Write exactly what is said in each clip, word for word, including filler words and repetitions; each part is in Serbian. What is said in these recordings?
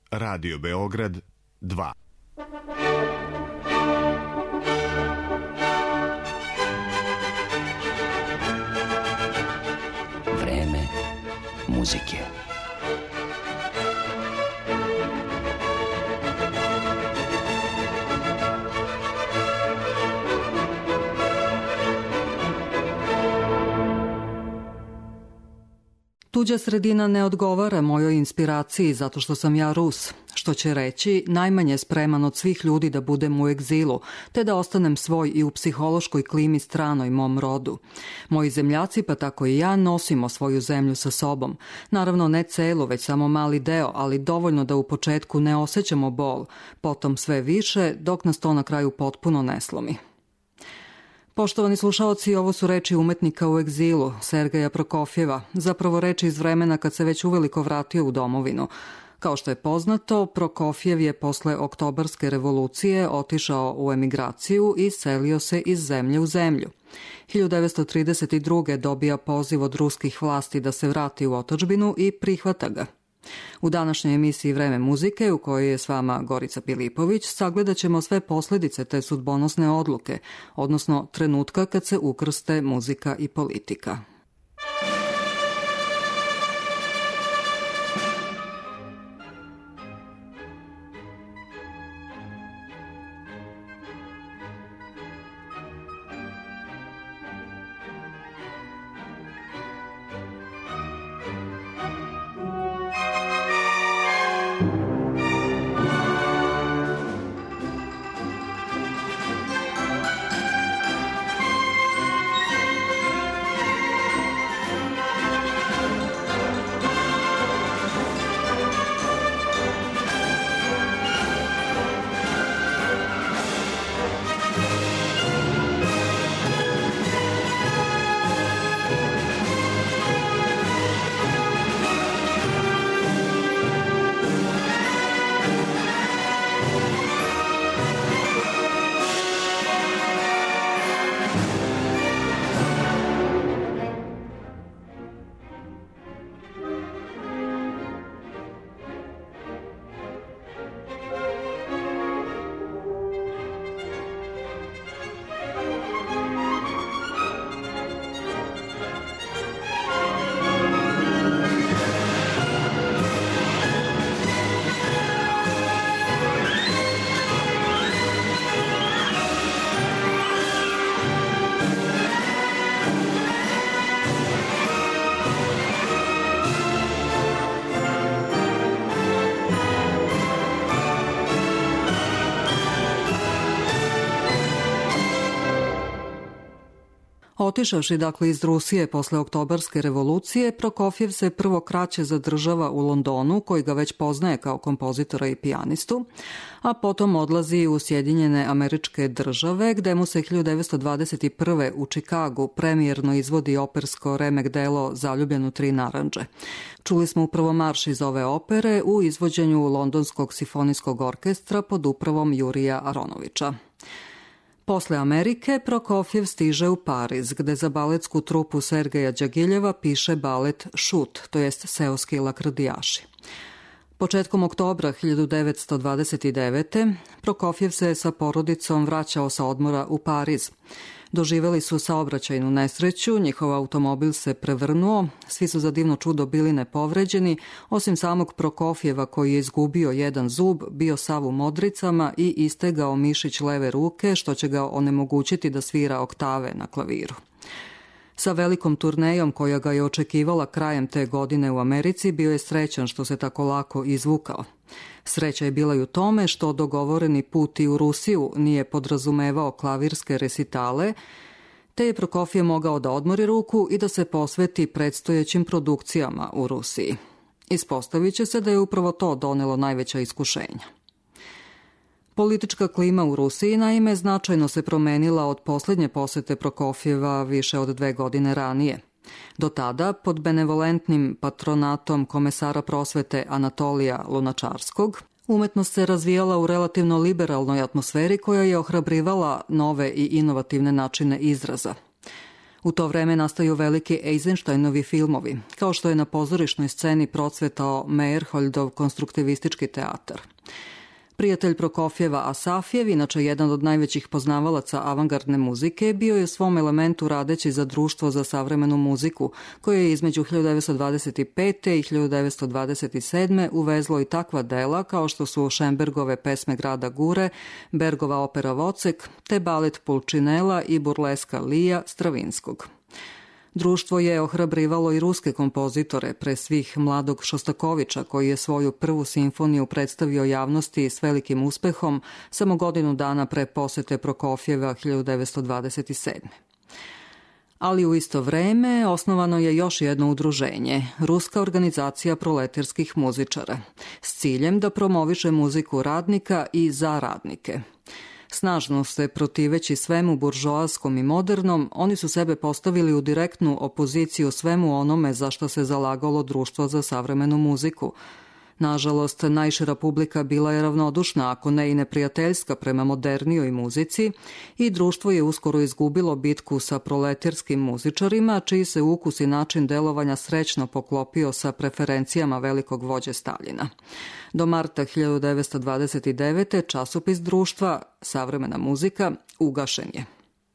Radio Beograd dva. Vreme muzike. Tuđa sredina ne odgovara mojoj inspiraciji zato što sam ja Rus, što će reći najmanje spreman od svih ljudi da budem u egzilu, te da ostanem svoj i u psihološkoj klimi stranoj mom rodu. Moji zemljaci, pa tako i ja, nosimo svoju zemlju sa sobom. Naravno ne celu, već samo mali deo, ali dovoljno da u početku ne osjećamo bol, potom sve više, dok nas to na kraju potpuno ne slomi. Poštovani slušaoci, ovo su reči umetnika u egzilu, Sergeja Prokofjeva, zapravo reči iz vremena kad se već uveliko vratio u domovinu. Kao što je poznato, Prokofjev je posle Oktobarske revolucije otišao u emigraciju i selio se iz zemlje u zemlju. hiljadu devetsto trideset druge dobija poziv od ruskih vlasti da se vrati u otadžbinu i prihvata ga. U današnjoj emisiji Vreme muzike, u kojoj je s vama Gorica Pilipović, sagledat ćemo sve posljedice te sudbonosne odluke, odnosno trenutka kad se ukrste muzika i politika. Otišavši dakle iz Rusije posle Oktobarske revolucije, Prokofjev se prvo kraće zadržava u Londonu, koji ga već poznaje kao kompozitora i pijanistu, a potom odlazi u Sjedinjene Američke Države, gde mu se hiljadu devetsto dvadeset prve u Čikagu premijerno izvodi opersko remek delo Zaljubljen u tri narandže. Čuli smo upravo marš iz ove opere u izvođenju Londonskog simfonijskog orkestra pod upravom Jurija Aronovića. Posle Amerike, Prokofjev stiže u Pariz, gde za baletsku trupu Sergeja Đagiljeva piše balet Šut, to jest Seoski lakrdijaši. Početkom oktobra hiljadu devetsto dvadeset devete. Prokofjev se sa porodicom vraćao sa odmora u Pariz. Doživeli su saobraćajnu nesreću, njihov automobil se prevrnuo, svi su za divno čudo bili nepovređeni, osim samog Prokofjeva koji je izgubio jedan zub, bio sav u modricama i istegao mišić leve ruke, što će ga onemogućiti da svira oktave na klaviru. Sa velikom turnejom koja ga je očekivala krajem te godine u Americi, bio je srećan što se tako lako izvukao. Sreća je bila i u tome što dogovoreni put i u Rusiju nije podrazumevao klavirske resitale, te je Prokofjev mogao da odmori ruku i da se posveti predstojećim produkcijama u Rusiji. Ispostavit će se da je upravo to donelo najveća iskušenja. Politička klima u Rusiji, naime, značajno se promenila od posljednje posete Prokofjeva više od dve godine ranije. Do tada, pod benevolentnim patronatom komesara prosvete Anatolija Lunačarskog, umetnost se razvijala u relativno liberalnoj atmosferi koja je ohrabrivala nove i inovativne načine izraza. U to vreme nastaju veliki Eisensteinovi filmovi, kao što je na pozorišnoj sceni procvetao Meyerholdov konstruktivistički teatar. Prijatelj Prokofjeva Asafjev, inače jedan od najvećih poznavalaca avangardne muzike, bio je u svom elementu radeći za Društvo za savremenu muziku, koje je između hiljadu devetsto dvadeset pete i hiljadu devetsto dvadeset sedme uvezlo i takva dela kao što su Šembergove pesme Grada Gure, Bergova opera Vocek, te balet Pulcinella i burleska Lija Stravinskog. Društvo je ohrabrivalo i ruske kompozitore, pre svih mladog Šostakovića, koji je svoju prvu simfoniju predstavio javnosti s velikim uspehom samo godinu dana pre posete Prokofjeva hiljadu devetsto dvadeset sedme. Ali u isto vreme osnovano je još jedno udruženje, Ruska organizacija proletarskih muzičara, s ciljem da promoviše muziku radnika i za radnike. Snažno se protiveći svemu buržoaskom i modernom, oni su sebe postavili u direktnu opoziciju svemu onome za što se zalagalo Društvo za savremenu muziku. Nažalost, najšira publika bila je ravnodušna, ako ne i neprijateljska prema modernijoj muzici, i društvo je uskoro izgubilo bitku sa proletarskim muzičarima, čiji se ukus i način delovanja srećno poklopio sa preferencijama velikog vođe Staljina. Do marta hiljadu devetsto dvadeset devete časopis društva Savremena muzika ugašen je.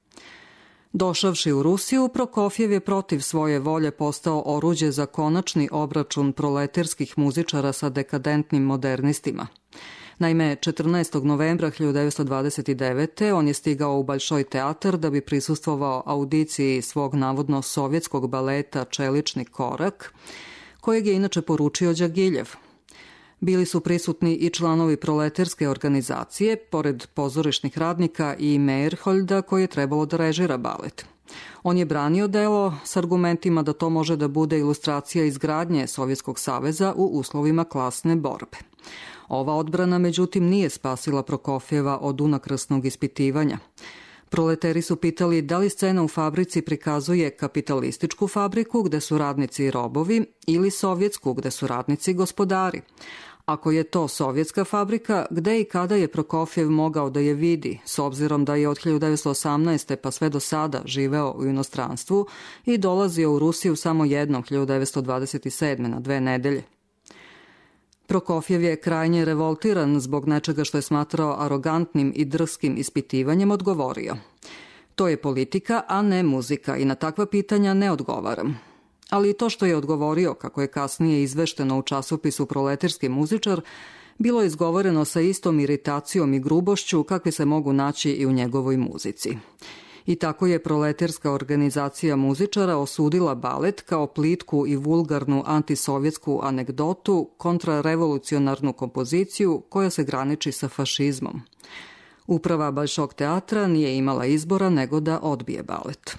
Došavši u Rusiju, Prokofjev je protiv svoje volje postao oruđe za konačni obračun proletarskih muzičara sa dekadentnim modernistima. Naime, četrnaestog novembra hiljadu devetsto dvadeset devete on je stigao u Balšoj teatar da bi prisustvovao audiciji svog navodno sovjetskog baleta Čelični korak, kojeg je inače poručio Đagiljev. Bili su prisutni i članovi proletarske organizacije, pored pozorišnih radnika i Meyerholda koji je trebalo da režira balet. On je branio delo s argumentima da to može da bude ilustracija izgradnje Sovjetskog saveza u uslovima klasne borbe. Ova odbrana, međutim, nije spasila Prokofjeva od unakrasnog ispitivanja. Proleteri su pitali da li scena u fabrici prikazuje kapitalističku fabriku gde su radnici i robovi ili sovjetsku gde su radnici gospodari. Ako je to sovjetska fabrika, gde i kada je Prokofjev mogao da je vidi, s obzirom da je od hiljadu devetsto osamnaeste pa sve do sada živeo u inostranstvu i dolazio u Rusiju samo jednom hiljadu devetsto dvadeset sedme na dve nedelje. Prokofjev je krajnje revoltiran zbog nečega što je smatrao arogantnim i drskim ispitivanjem odgovorio. To je politika, a ne muzika i na takva pitanja ne odgovaram. Ali i to što je odgovorio, kako je kasnije izvešteno u časopisu Proletarski muzičar, bilo je izgovoreno sa istom iritacijom i grubošću kakve se mogu naći i u njegovoj muzici. I tako je proletarska organizacija muzičara osudila balet kao plitku i vulgarnu antisovjetsku anegdotu, kontrarevolucionarnu kompoziciju koja se graniči sa fašizmom. Uprava Balšog teatra nije imala izbora nego da odbije balet.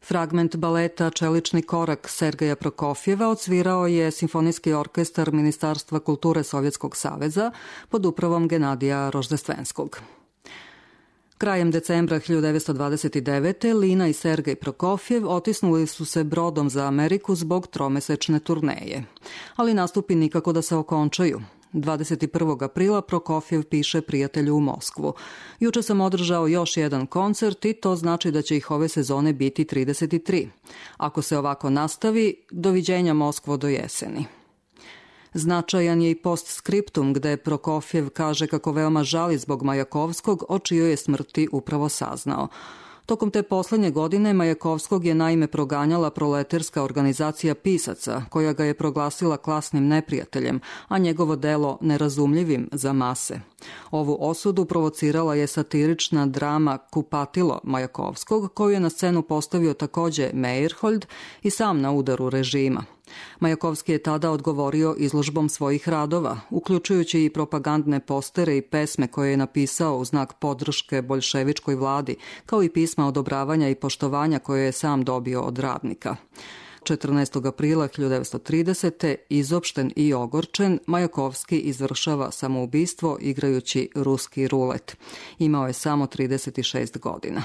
Fragment baleta Čelični korak Sergeja Prokofjeva odsvirao je Simfonijski orkestar Ministarstva kulture Sovjetskog saveza pod upravom Genadija Roždestvenskog. Krajem decembra hiljadu devetsto dvadeset devete. Lina i Sergej Prokofjev otisnuli su se brodom za Ameriku zbog tromesečne turneje. Ali nastupi nikako da se okončaju. dvadeset prvog aprila Prokofjev piše prijatelju u Moskvu. Juče sam održao još jedan koncert i to znači da će ih ove sezone biti trideset tri. Ako se ovako nastavi, doviđenja Moskvo do jeseni. Značajan je i postskriptum gde Prokofjev kaže kako veoma žali zbog Majakovskog, o čijoj je smrti upravo saznao. Tokom te poslednje godine Majakovskog je naime proganjala proleterska organizacija pisaca, koja ga je proglasila klasnim neprijateljem, a njegovo delo nerazumljivim za mase. Ovu osudu provocirala je satirična drama Kupatilo Majakovskog, koju je na scenu postavio takođe Meyerhold i sam na udaru režima. Majakovski je tada odgovorio izložbom svojih radova, uključujući i propagandne postere i pesme koje je napisao u znak podrške boljševičkoj vladi, kao i pisma odobravanja i poštovanja koje je sam dobio od radnika. četrnaestog aprila hiljadu devetsto tridesete. izopšten i ogorčen, Majakovski izvršava samoubistvo igrajući ruski rulet. Imao je samo trideset šest godina.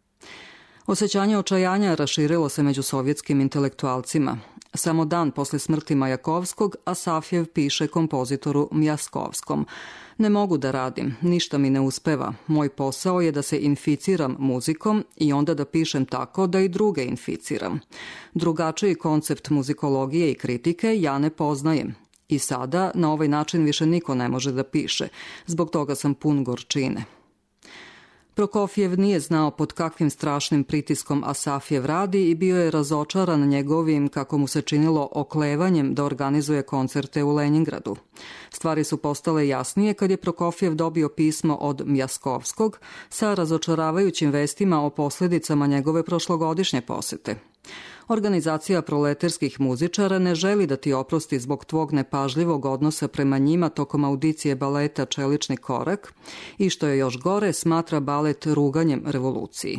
Osjećanje očajanja raširilo se među sovjetskim intelektualcima. Samo dan posle smrti Majakovskog, Asafjev piše kompozitoru Mjaskovskom: "Ne mogu da radim, ništa mi ne uspeva. Moj posao je da se inficiram muzikom i onda da pišem tako da i druge inficiram. Drugačiji koncept muzikologije i kritike ja ne poznajem. I sada na ovaj način više niko ne može da piše. Zbog toga sam pun gorčine." Prokofjev nije znao pod kakvim strašnim pritiskom Asafjev radi i bio je razočaran njegovim, kako mu se činilo, oklevanjem da organizuje koncerte u Leningradu. Stvari su postale jasnije kad je Prokofjev dobio pismo od Mjaskovskog sa razočaravajućim vestima o posledicama njegove prošlogodišnje posete. Organizacija proleterskih muzičara ne želi da ti oprosti zbog tvog nepažljivog odnosa prema njima tokom audicije baleta Čelični korak i, što je još gore, smatra balet ruganjem revoluciji.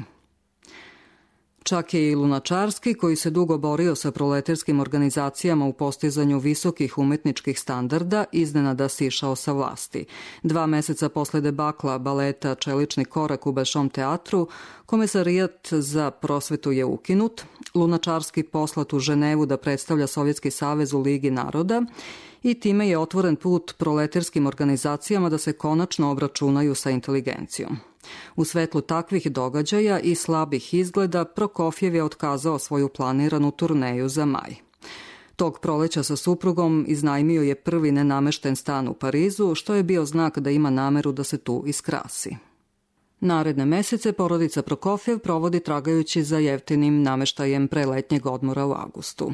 Čak je i Lunačarski, koji se dugo borio sa proleterskim organizacijama u postizanju visokih umetničkih standarda, iznenada sišao sa vlasti. Dva meseca posle debakla baleta Čelični korak u Bolšom teatru, Komesarijat za prosvetu je ukinut, Lunačarski poslat u Ženevu da predstavlja Sovjetski savez u Ligi naroda i time je otvoren put proleterskim organizacijama da se konačno obračunaju sa inteligencijom. U svetlu takvih događaja i slabih izgleda, Prokofjev je otkazao svoju planiranu turneju za maj. Tog proleća sa suprugom iznajmio je prvi nenamešten stan u Parizu, što je bio znak da ima nameru da se tu iskrasi. Naredne mesece porodica Prokofjev provodi tragajući za jeftinim nameštajem pre letnjeg odmora u avgustu.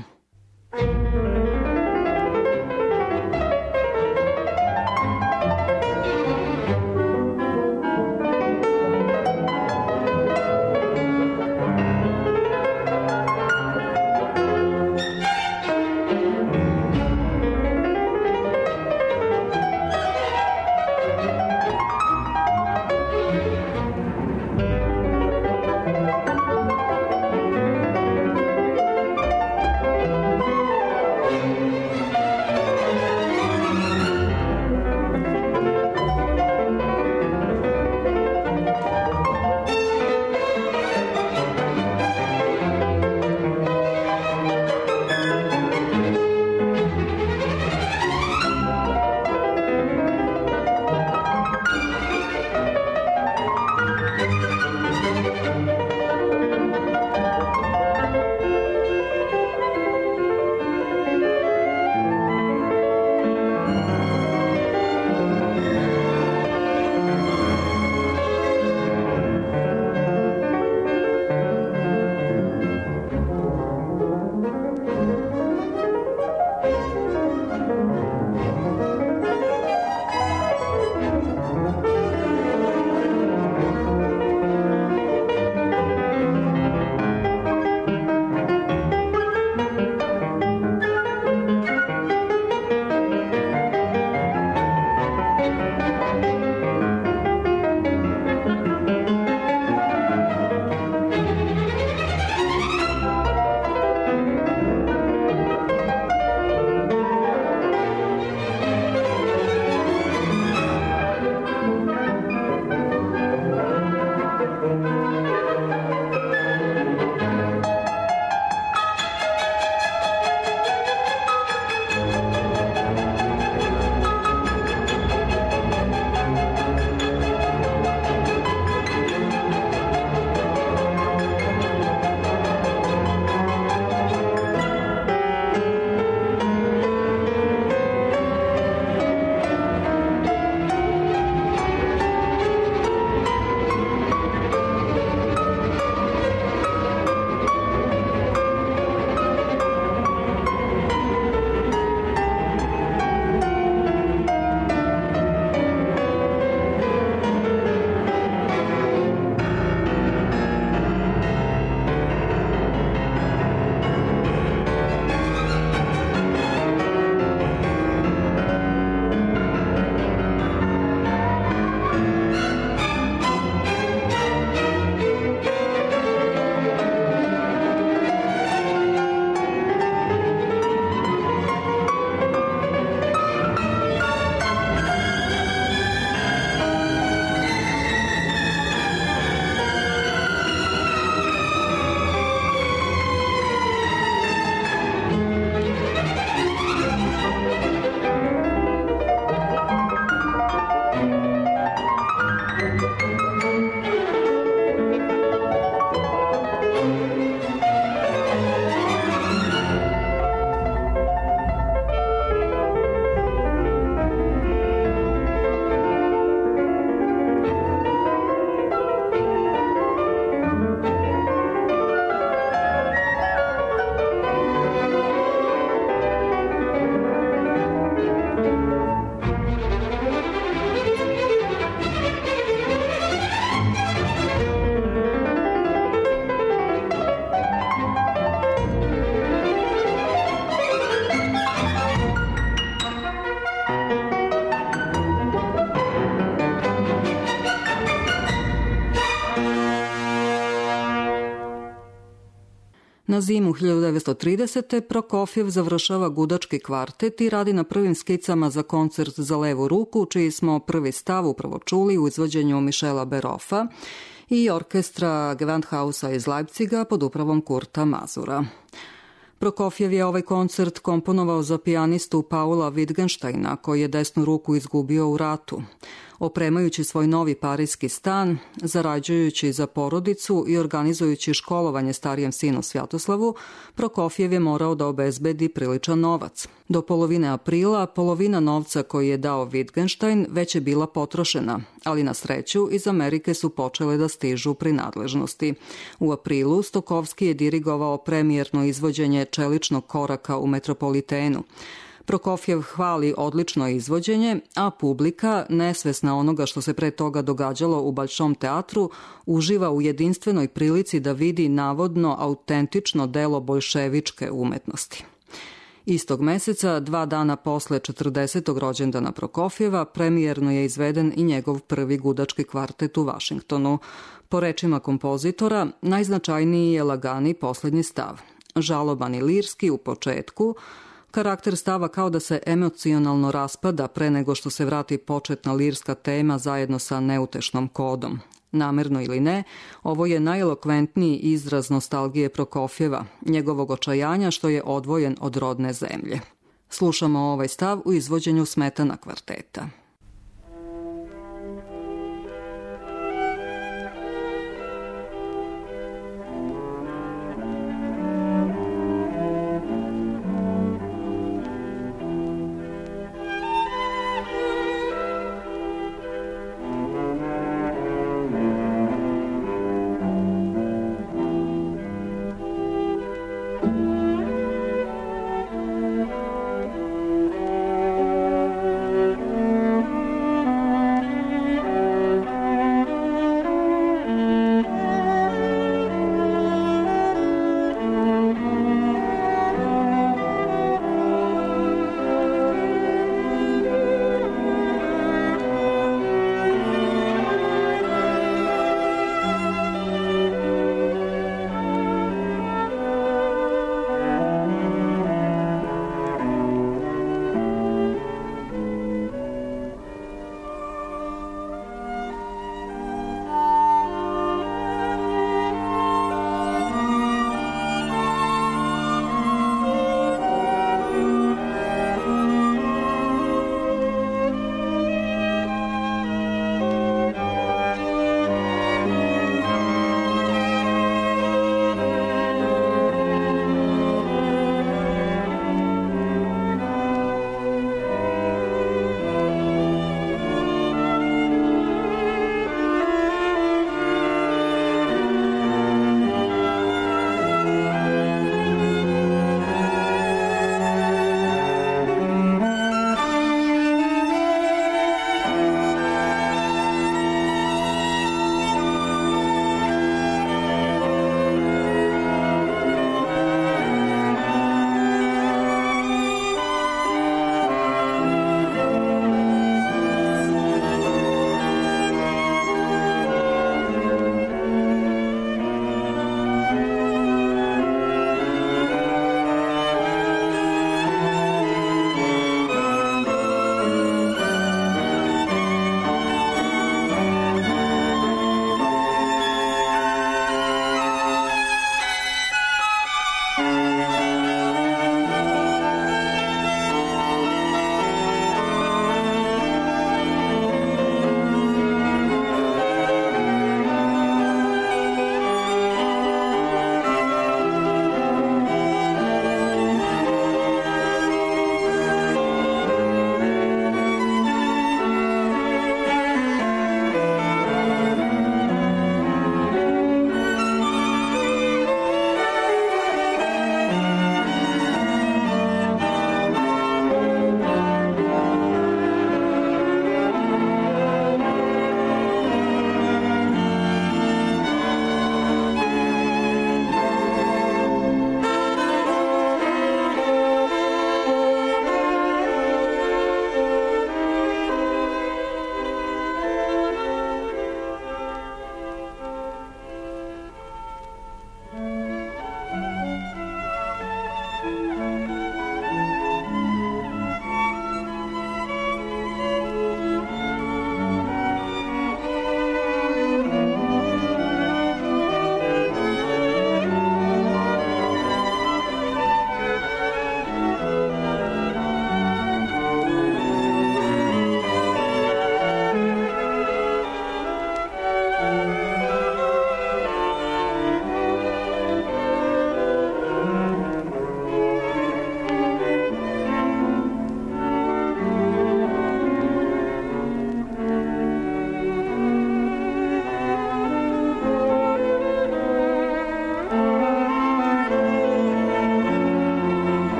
Na zimu hiljadu devetsto tridesete. Prokofjev završava gudački kvartet i radi na prvim skicama za koncert za levu ruku, čiji smo prvi stav upravo čuli u izvođenju Michela Berofa i orkestra Gewandhausa iz Leipziga pod upravom Kurta Mazura. Prokofjev je ovaj koncert komponovao za pijanistu Paula Wittgensteina, koji je desnu ruku izgubio u ratu. Opremajući svoj novi parijski stan, zarađujući za porodicu i organizujući školovanje starijem sinu Svjatoslavu, Prokofjev je morao da obezbedi priličan novac. Do polovine aprila polovina novca koji je dao Wittgenstein već je bila potrošena, ali na sreću iz Amerike su počele da stižu prinadležnosti. U aprilu Stokowski je dirigovao premijerno izvođenje Čeličnog koraka u Metropolitenu. Prokofjev hvali odlično izvođenje, a publika, nesvesna onoga što se pre toga događalo u Balšom teatru, uživa u jedinstvenoj prilici da vidi navodno autentično delo boljševičke umetnosti. Istog meseca, dva dana posle četrdesetog rođendana Prokofjeva, premijerno je izveden i njegov prvi gudački kvartet u Vašingtonu. Po rečima kompozitora, najznačajniji je lagani poslednji stav. Žaloban i lirski u početku, karakter stava kao da se emocionalno raspada pre nego što se vrati početna lirska tema zajedno sa neutešnom kodom. Namerno ili ne, ovo je najelokventniji izraz nostalgije Prokofjeva, njegovog očajanja što je odvojen od rodne zemlje. Slušamo ovaj stav u izvođenju Smetana kvarteta.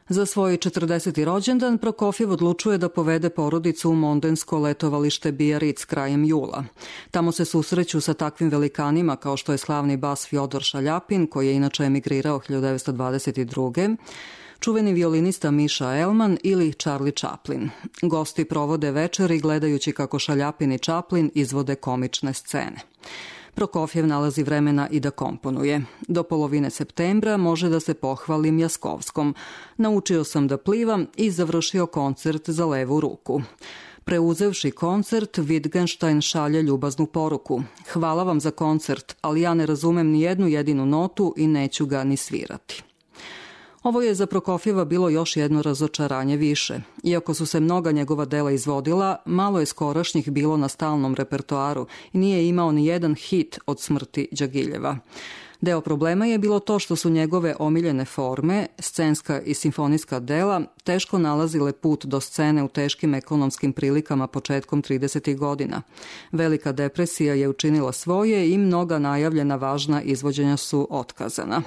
Za svoj četrdeseti rođendan Prokofjev odlučuje da povede porodicu u mondensko letovalište Biarritz krajem jula. Tamo se susreću sa takvim velikanima kao što je slavni bas Fjodor Šaljapin, koji je inače emigrirao hiljadu devetsto dvadeset druge, čuveni violinista Miša Elman ili Charlie Chaplin. Gosti provode večeri gledajući kako Šaljapin i Chaplin izvode komične scene. Prokofjev nalazi vremena i da komponuje. Do polovine septembra može da se pohvali Mjaskovskom. Naučio sam da plivam i završio koncert za levu ruku. Preuzevši koncert, Wittgenstein šalje ljubaznu poruku. Hvala vam za koncert, ali ja ne razumem ni jednu jedinu notu i neću ga ni svirati. Ovo je za Prokofjeva bilo još jedno razočaranje više. Iako su se mnoga njegova dela izvodila, malo je skorašnjih bilo na stalnom repertoaru i nije imao ni jedan hit od smrti Đagiljeva. Deo problema je bilo to što su njegove omiljene forme, scenska i simfonijska dela, teško nalazile put do scene u teškim ekonomskim prilikama početkom tridesetih godina. Velika depresija je učinila svoje i mnoga najavljena važna izvođenja su otkazana.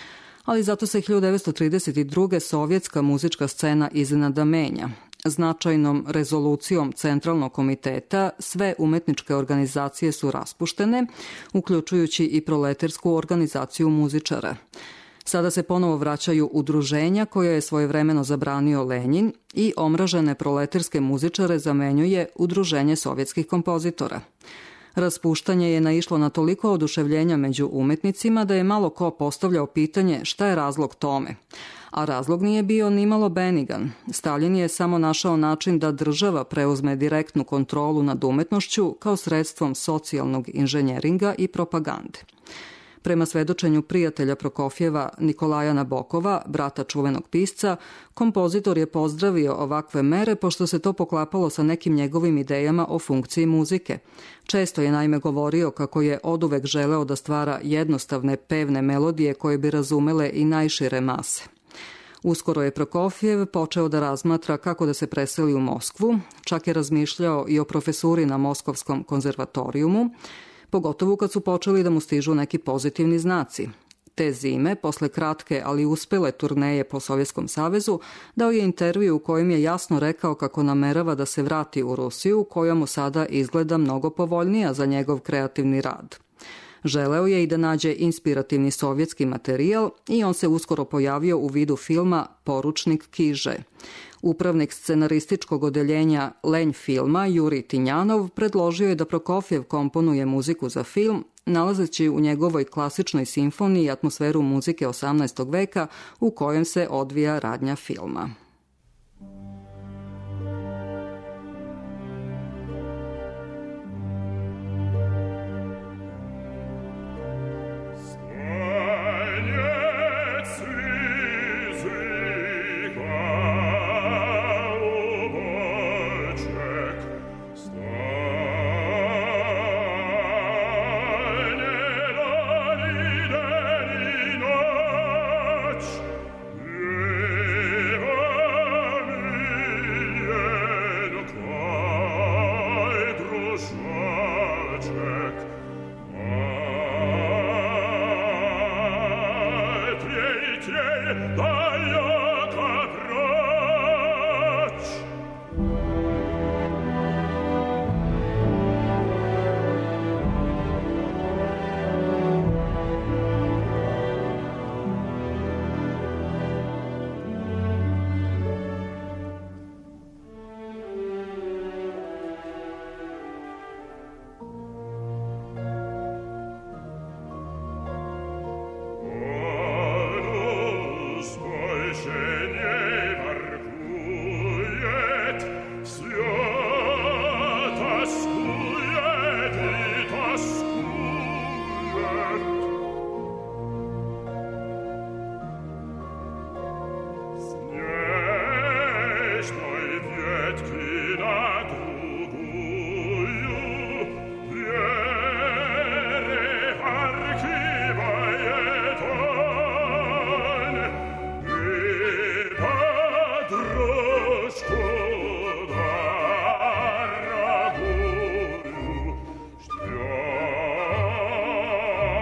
Ali zato se hiljadu devetsto trideset druge sovjetska muzička scena iznenada menja. Značajnom rezolucijom Centralnog komiteta sve umetničke organizacije su raspuštene, uključujući i proletersku organizaciju muzičara. Sada se ponovo vraćaju udruženja koje je svojevremeno zabranio Lenjin i omražene proleterske muzičare zamenjuje Udruženje sovjetskih kompozitora. Raspuštanje je naišlo na toliko oduševljenja među umetnicima da je malo ko postavljao pitanje šta je razlog tome. A razlog nije bio ni malo benigan. Stalin je samo našao način da država preuzme direktnu kontrolu nad umetnošću kao sredstvom socijalnog inženjeringa i propagande. Prema svedočenju prijatelja Prokofjeva Nikolaja Nabokova, brata čuvenog pisca, kompozitor je pozdravio ovakve mere pošto se to poklapalo sa nekim njegovim idejama o funkciji muzike. Često je naime govorio kako je oduvek želeo da stvara jednostavne pevne melodije koje bi razumele i najšire mase. Uskoro je Prokofjev počeo da razmatra kako da se preseli u Moskvu, čak je razmišljao i o profesuri na Moskovskom konzervatorijumu, pogotovo kad su počeli da mu stižu neki pozitivni znaci. Te zime, posle kratke, ali uspele turneje po Sovjetskom savezu, dao je intervju u kojem je jasno rekao kako namerava da se vrati u Rusiju, koja mu sada izgleda mnogo povoljnija za njegov kreativni rad. Želeo je i da nađe inspirativni sovjetski materijal i on se uskoro pojavio u vidu filma Poručnik Kiže. Upravnik scenarističkog odeljenja Lenj filma Jurij Tinjanov predložio je da Prokofjev komponuje muziku za film, nalazeći u njegovoj klasičnoj simfoniji atmosferu muzike osamnaestog veka u kojem se odvija radnja filma.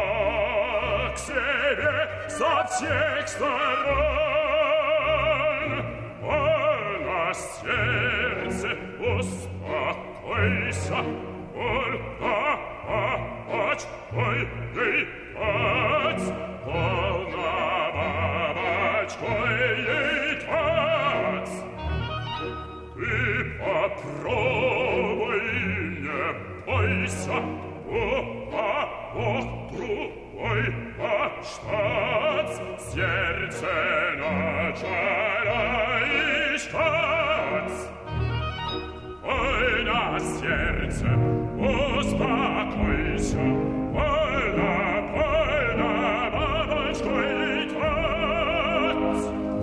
Со всех сторон Uspokojsa, ulapać, oj, jej pac, polnamamać, oj, jej tac. Ty popróbuj, nie bojsa, upa, odpróbuj, masz tac, serce naczaraj, tac. Oj, na serce, uspokojся, polna, polna, babaczko i tac.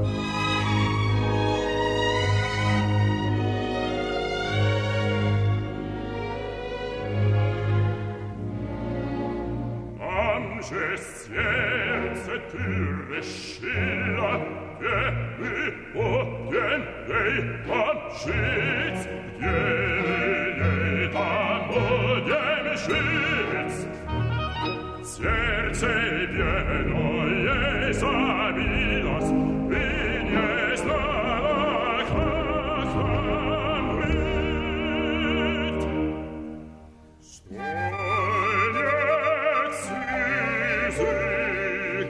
Mam же сердце ты решила, где мы будем ей там жить, где ей там будем жить. Сердце белое забилось, и не знала, как нам быть. Стольник слезы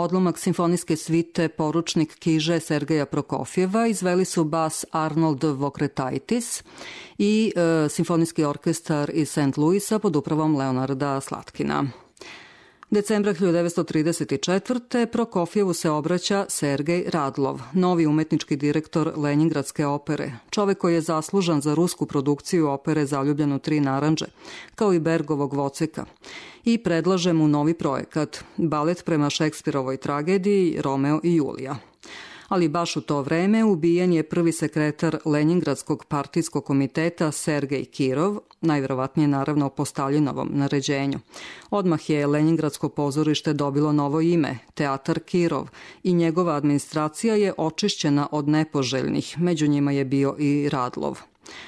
odlomak simfonijske svite Poručnik Kiže Sergeja Prokofjeva izveli su bas Arnold Vokretaitis i e, simfonijski orkestar iz Saint Louisa pod upravom Leonarda Slatkina. Decembra hiljadu devetsto trideset četvrte. Prokofjevu se obraća Sergej Radlov, novi umetnički direktor Lenjingradske opere, čovek koji je zaslužan za rusku produkciju opere Zaljubljen u tri narandže, kao i Bergovog Voceka, i predlaže mu novi projekat, balet prema Šekspirovoj tragediji Romeo i Julija. Ali baš u to vreme ubijen je prvi sekretar Lenjingradskog partijskog komiteta Sergej Kirov, najverovatnije naravno po Staljinovom naređenju. Odmah je Lenjingradsko pozorište dobilo novo ime, Teatar Kirov, i njegova administracija je očišćena od nepoželjnih, među njima je bio i Radlov.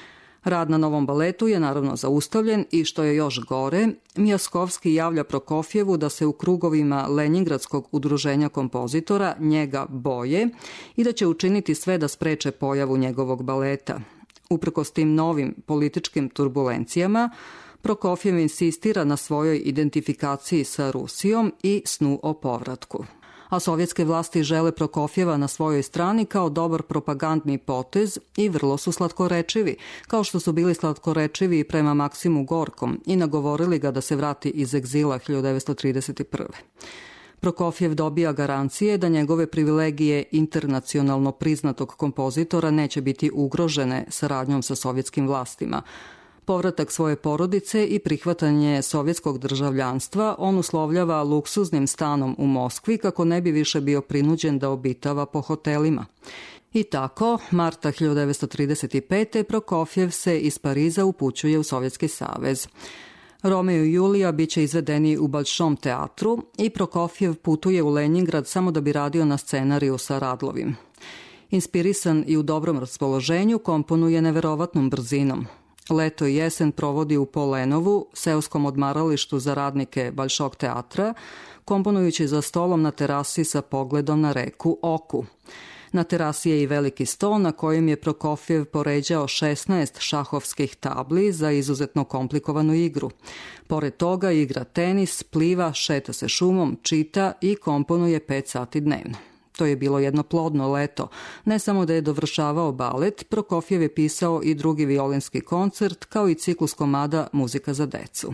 Rad na novom baletu je naravno zaustavljen i, što je još gore, Mijaskovski javlja Prokofjevu da se u krugovima Lenjingradskog udruženja kompozitora njega boje i da će učiniti sve da spreče pojavu njegovog baleta. Uprkos tim novim političkim turbulencijama, Prokofjev insistira na svojoj identifikaciji sa Rusijom i snu o povratku. A sovjetske vlasti žele Prokofjeva na svojoj strani kao dobar propagandni potez i vrlo su slatkorečivi, kao što su bili slatkorečivi i prema Maksimu Gorkom i nagovorili ga da se vrati iz egzila hiljadu devetsto trideset prve. Prokofjev dobija garancije da njegove privilegije internacionalno priznatog kompozitora neće biti ugrožene saradnjom sa sovjetskim vlastima. Povratak svoje porodice i prihvatanje sovjetskog državljanstva on uslovljava luksuznim stanom u Moskvi kako ne bi više bio prinuđen da obitava po hotelima. I tako, marta hiljadu devetsto trideset pete. Prokofjev se iz Pariza upućuje u Sovjetski savez. Romeo i Julija biće izvedeni u Balšom teatru i Prokofjev putuje u Lenjingrad samo da bi radio na scenariju sa Radlovim. Inspirisan i u dobrom raspoloženju, komponuje neverovatnom brzinom. Leto i jesen provodi u Polenovu, seoskom odmaralištu za radnike Balšog teatra, komponujući za stolom na terasi sa pogledom na reku Oku. Na terasi je i veliki sto na kojem je Prokofjev poređao šesnaest šahovskih tabli za izuzetno komplikovanu igru. Pored toga igra tenis, pliva, šeta se šumom, čita i komponuje pet sati dnevno. To je bilo jedno plodno leto. Ne samo da je dovršavao balet, Prokofjev je pisao i drugi violinski koncert, kao i ciklus komada Muzika za decu.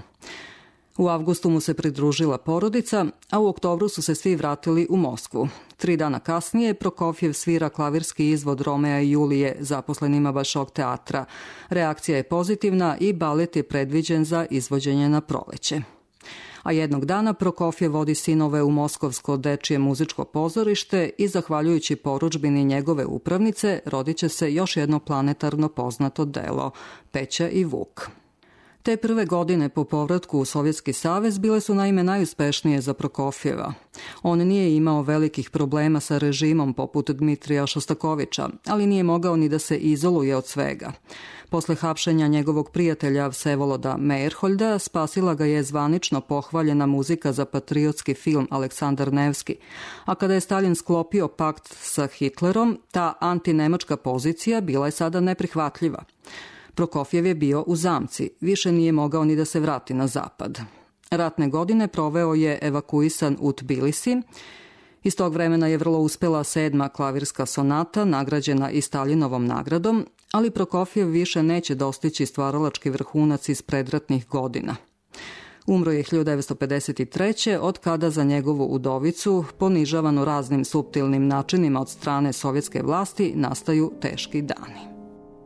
U avgustu mu se pridružila porodica, a u oktobru su se svi vratili u Moskvu. Tri dana kasnije Prokofjev svira klavirski izvod Romea i Julije zaposlenima Balšog teatra. Reakcija je pozitivna i balet je predviđen za izvođenje na proleće. A jednog dana Prokofjev vodi sinove u Moskovsko dečije muzičko pozorište i, zahvaljujući porudžbini njegove upravnice, rodit će se još jedno planetarno poznato delo, Peća i Vuk. Te prve godine po povratku u Sovjetski savez bile su naime najuspešnije za Prokofjeva. On nije imao velikih problema sa režimom poput Dmitrija Šostakovića, ali nije mogao ni da se izoluje od svega. Posle hapšenja njegovog prijatelja Vsevoloda Meyerholda spasila ga je zvanično pohvaljena muzika za patriotski film Aleksandar Nevski, a kada je Stalin sklopio pakt sa Hitlerom, ta antinemačka pozicija bila je sada neprihvatljiva. Prokofjev je bio u zamci, više nije mogao ni da se vrati na zapad. Ratne godine proveo je evakuisan u Tbilisi. Iz tog vremena je vrlo uspela sedma klavirska sonata, nagrađena i Stalinovom nagradom, ali Prokofjev više neće dostići stvaralački vrhunac iz predratnih godina. Umro je hiljadu devetsto pedeset treće. od kada za njegovu udovicu, ponižavano raznim suptilnim načinima od strane sovjetske vlasti, nastaju teški dani.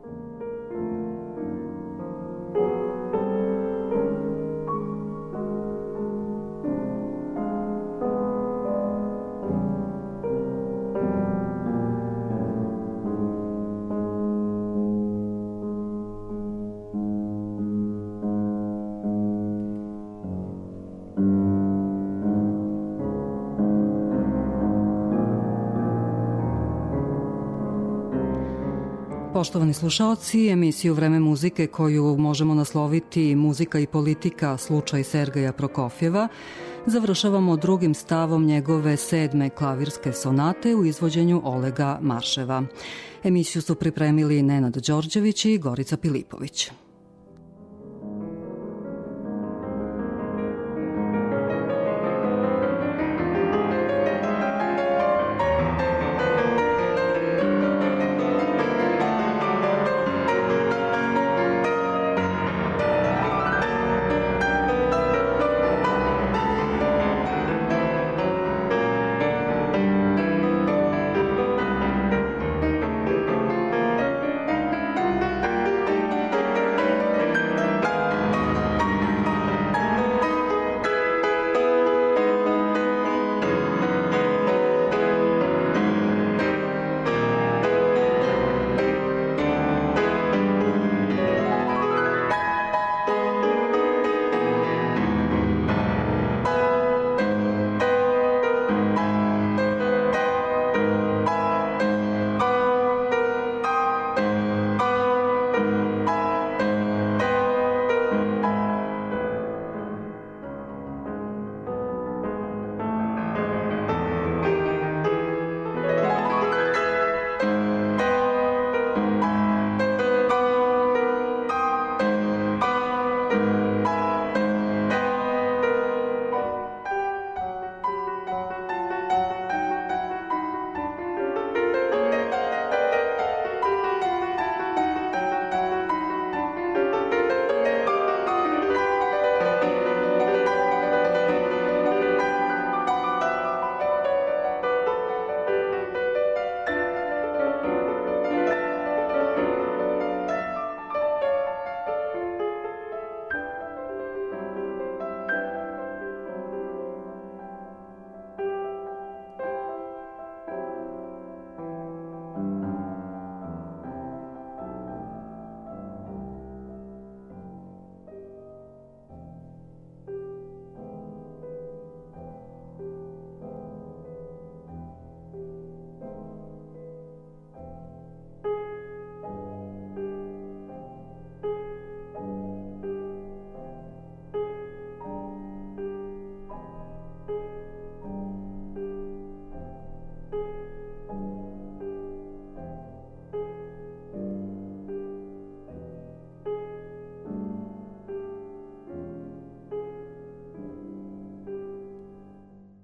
Poštovani slušaoci, emisiju Vreme muzike, koju možemo nasloviti Muzika i politika, slučaj Sergeja Prokofjeva, završavamo drugim stavom njegove sedme klavirske sonate u izvođenju Olega Marševa. Emisiju su pripremili Nenad Đorđević i Gorica Pilipović.